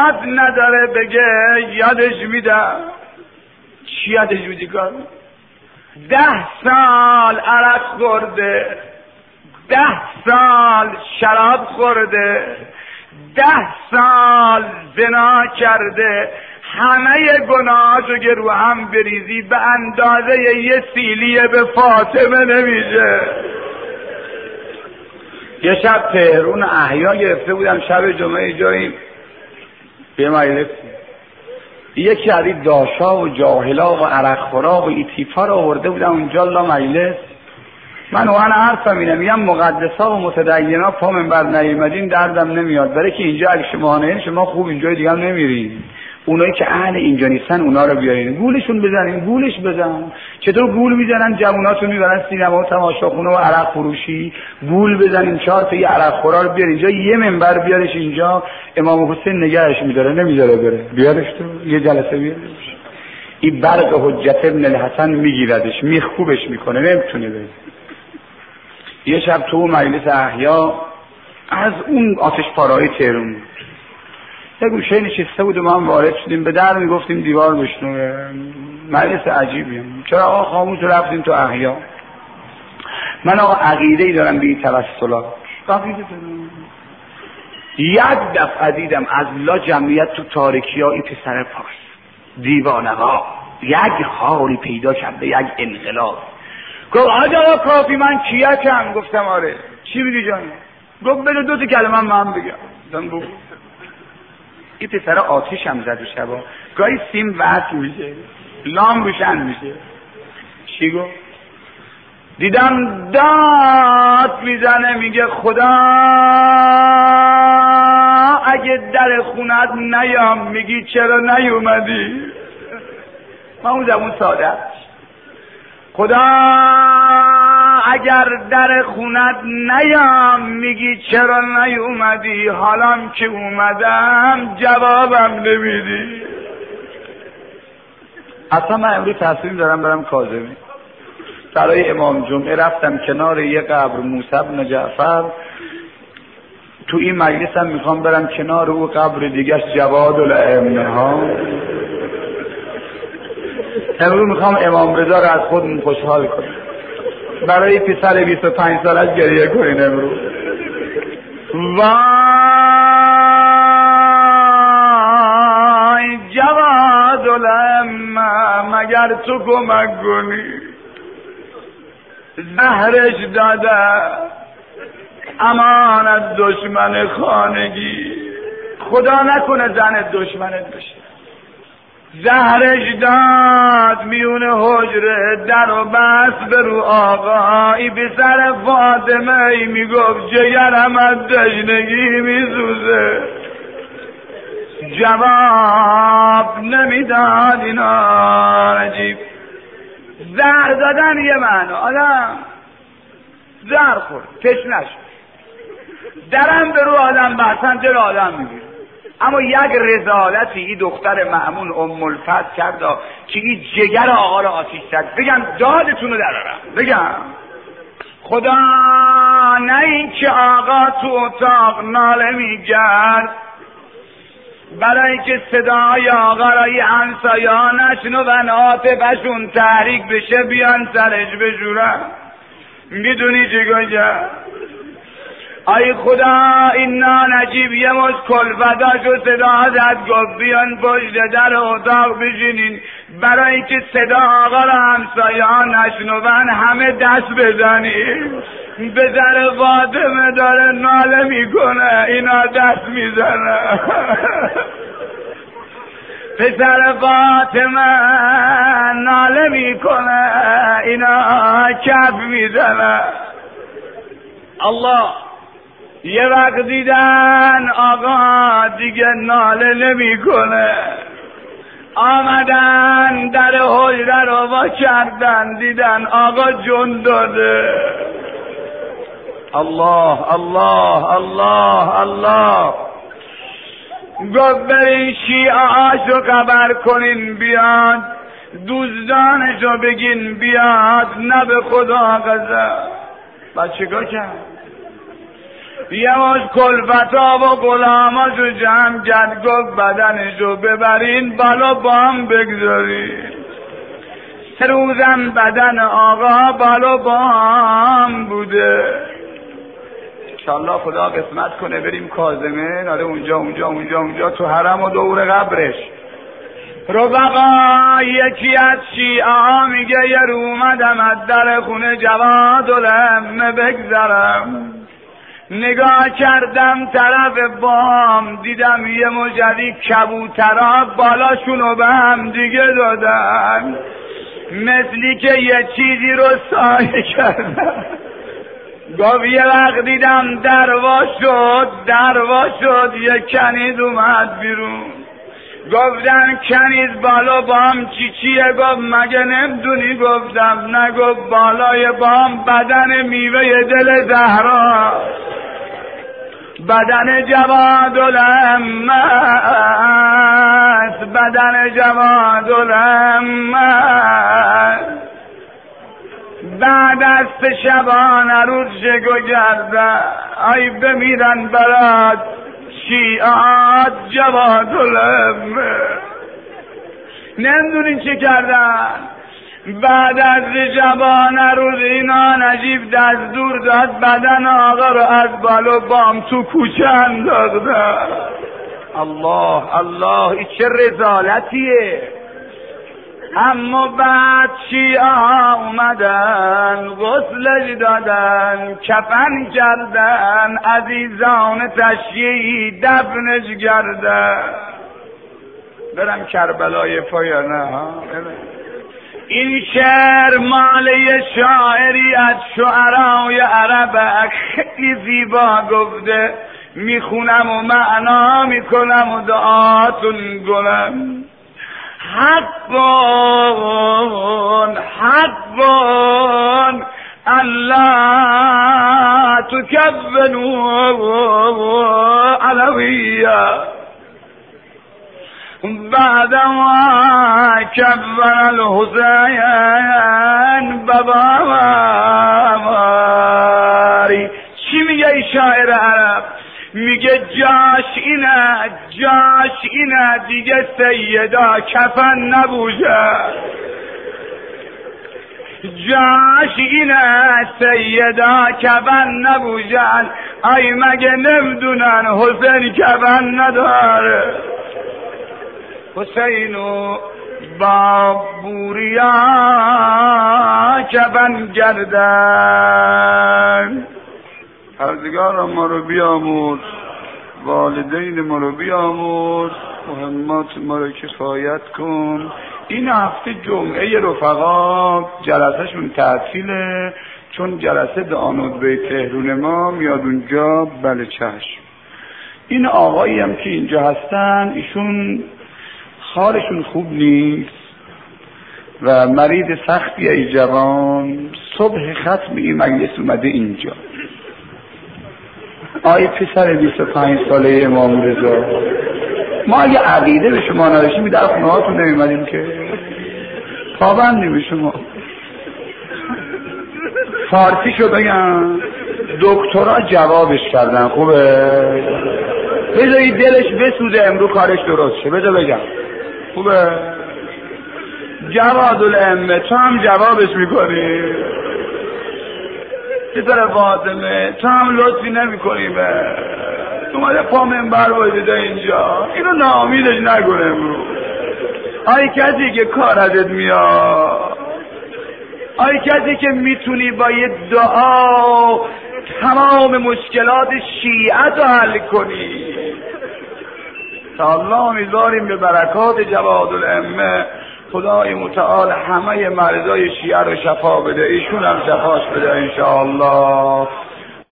جرأت نداره بگه یادش میدم. چی یادش میدی کار؟ 10 سال عرق خورده، 10 سال شراب خورده، 10 سال زنا کرده، همه گناهاشو که رو هم بریزی به اندازه یه سیلیه به فاطمه نمیشه. یه شب تهرون احیا گرفته بودم، شب جمعه جاییم به مجلس، یکی از این داشا و جاهلا و عرقخورا و ایتیفا رو آورده بودم اونجا لا مجلس. من حرفم اینه، میگم مقدسا و متدینا پا منبر نیومدین دردم نمیاد، برای که اینجا اگه شما نه شما خوب اینجای دیگه هم نمیرین. اونایی که اهل اینجا نیستن اونا رو بیارین، گولشون بزنین، گولش بزن. چطور گول میزنن جووناتون میبرن سینما و تماشاخونه و عرق فروشی، گول بزنین 4 تا عرق خورا رو بیار اینجا، یه منبر بیارش اینجا، امام حسین نگهش میداره نمیذاره بره، بیارش تو یه جلسه بیارش. این برق حجت ابن الحسن میگیردش، میخوبش میکنه، نمیتونه بره. یه شب تو مجلس احیا از اون آتش پارایی تهران یه گوشه نشسته بود و ما هم وارد شدیم، به در میگفتیم دیوار بشنوه. مجلس عجیبیم. چرا آقا خاموش رفتیم تو احیا؟ من آقا عقیده‌ای دارم به این توسلات، عقیده دارم. یک دفعه دیدم از لا جمعیت تو تاریکی ها این پسر پاس دیوانه ها یک حالی پیدا کرده، یک انقلاب. گفت آقا کافی من کیکم؟ گفتم آره. چی میگی جان؟ گفت بده 2 تا کلمه من بگم. گفت این پسر آتیش هم زد شبا، گاهی سیم وصل میشه، لام روشن میشه. چی گفت؟ دیدم داد میزنه میگه خدا اگه در خونت نیام، میگی چرا نیومدی؟ من اون زبون ساده، خدا اگر در خونت نیام، میگی چرا نیومدی؟ حالم که اومدم جوابم نمیدی. اصلا من امروز تصمیم دارم برم کاظمی. برای امام جمعه رفتم کنار یه قبر موسی بن جعفر، تو این مجلس هم میخوام برم کنار او قبر دیگه جواد الائمه ها. امروز میخوام امام رضا رو از خودمون خوشحال کنم. برای پسر 25 سالش گریه کنین امروز. وای جواد الائمه مگر تو کمک کنی؟ زهرش داده امان از دشمن خانگی، خدا نکنه زن دشمنت بشه. زهرش داد میون حجره در و بس به رو آقا، ای به سر فاطمه ای میگفت جگرم از تشنگی میسوزه. جواب نمیداد. اینا عجیب. زهر دادن یه معنا، آدم زهر خورد تشنه شد، درم به رو آدم بستن دل آدم میگیره. اما یک رسالتی این دختر مأمون ام الفتح کرد که این جگر آقا رو آتیش زد. بگم دادتون رو درارم، بگم خدا نه این که آقا تو اتاق ناله میگرد برای که صدای آقا را یه همسایا نشنون، عاطفه‌شون تحریک بشه بیان سرش بجورن. میدونی چی گوشم؟ ای خدا این نجیب یه مش کلفتاشو صدا زد، گفت بیان پشت در اتاق بشینین برای که صدا آقا را همسایه‌ها نشنون، همه دست بزنین. به در فاطمه داره ناله میکنه، اینا دست میزنه. پسر فاطمه ناله میکنه، اینا کف میزنه. الله یه وقت دیدن آقا دیگه ناله نمیکنه، آمدن در حجره رو وا کردن، دیدن آقا جون داده. الله الله الله الله. گفت برین شیعه‌اشو خبر کنین بیاد، دوستانشو بگین بیاد، نه به خدا قضا. بعد چیکار کرد؟ یه مش کلفتا و غلاماشو جمع کرد گفت بدنشو ببرین بالا با هم بگذارین. 3 روزم بدن آقا بالا با هم بوده. انشالله خدا قسمت کنه بریم کاظمه، ناره اونجا تو حرم و دور قبرش. رفقا یکی از شیعه ها میگه یه رو اومدم از در خونه جوادالعمه بگذرم، نگاه کردم طرف بام، دیدم یه مجدی کبوترها بالاشونو به هم دیگه دادن، مثلی که یه چیزی رو سایه کردن. گفت یه وقت دیدم دروا شد یه کنیز اومد بیرون. گفتن کنیز بالا بام چیه؟ گفت مگه نمیدونی؟ گفتم نه. گفت بالای بام بدن میوه دل زهرا، بدن جوادالعمه است، بدن جوادالعمه. بعد از 3 شبانه روز شگو کرده ای بمیرن برات شیعات جوادالعمه. نمیدونین چه کردن؟ بعد از شبانه روز اینا نجیب دستور داد بدن آقا رو از بالا بام تو کوچه انداختن. الله این چه رذالتیه. اما بعد شیعه ها اومدن غسلش دادن، کفن کردن، عزیزان تشییع دفنش کردن. برم کربلای پایانه ها. این شعر مال یه شاعری از شعرای عرب خیلی زیبا گفته، میخونم و معنا میکنم و دعاتون کنم. حقون الله تكفنوا علوية بعد ما كفن الحسين باباری. چی میگه این شاعر عرب؟ میگه جاش اینه دیگه سیدا کفن نبوشه. جاش اینه سیدا کفن نبوشن. ای مگه نمیدونن حسین کفن نداره؟ حسینو با بوریا کفن کردن. پروردگار ما رو بیامرز، والدین ما رو بیامرز، مهمات ما رو کفایت کن. این هفته جمعه رفقا جلسهشون تعطیله، چون جلسه دانودبه تهرون ما میاد اونجا. بله چشم. این آقایی هم که اینجا هستن ایشون حالشون خوب نیست و مریض سختی ای جوان. صبح ختم این مجلس اومده اینجا. آی پسر 25 ساله امام رضا، ما اگه عقیده به شما نداشتیم در خونه هاتون نمیمدیم که پابندیم به شما. فارسی شو بگم دکترا جوابش کردن. خوبه؟ بذاری دلش بسوزه امرو کارش درست شه. بذار بگم خوبه؟ جوادالعمه تو هم جوابش میکنی؟ پسر فاطمه تو هم لطفی نمی کنی؟ اومده پا منبر وایده اینجا، اینو ناامیدش نکنه امرو. آی کسی که کار ازت میاد، آی کسی که میتونی با یه دعا تمام مشکلات شیعت رو حل کنی. تا الله امیدواریم به برکات جوادالعمه خدای متعال همه مریضای شیعه رو شفا بده، ایشون هم شفاش بده انشاءالله.